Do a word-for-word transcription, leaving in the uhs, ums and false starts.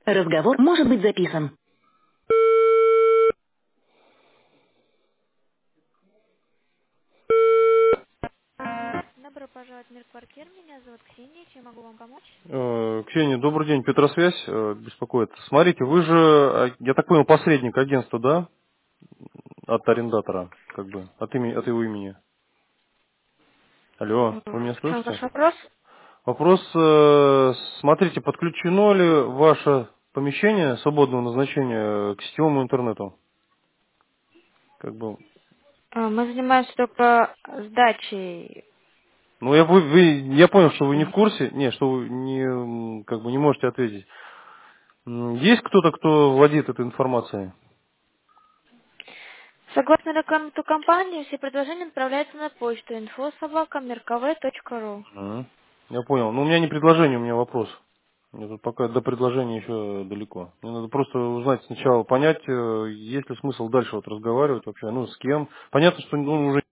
Разговор может быть записан. Добро пожаловать в мир квартир. Меня зовут Ксения. Чем могу вам помочь? Э, Ксения, добрый день, Петросвязь э, беспокоит. Смотрите, вы же, э, я так понял, посредник агентства, да, от арендатора, как бы, от, имени, от его имени. Алло, М, вы меня В чем слышите? ваш вопрос? Вопрос, э, смотрите, подключено ли ваше помещение свободного назначения к сетевому интернету? Как бы, А, Мы занимаемся только сдачей. ну, я, вы, вы- я понял, что вы не в курсе, не, что вы не, м, как бы не можете ответить. М, Есть кто-то, кто владеет этой информацией? Согласно регламенту компании, все предложения отправляются на почту инфо собака меркавэ точка ру. Мгм. Я понял. Но у меня не предложение, у меня вопрос. Мне тут пока до предложения еще далеко. Мне надо просто узнать сначала, понять, э, есть ли смысл дальше вот разговаривать вообще, ну, с кем. Понятно, что ну, уже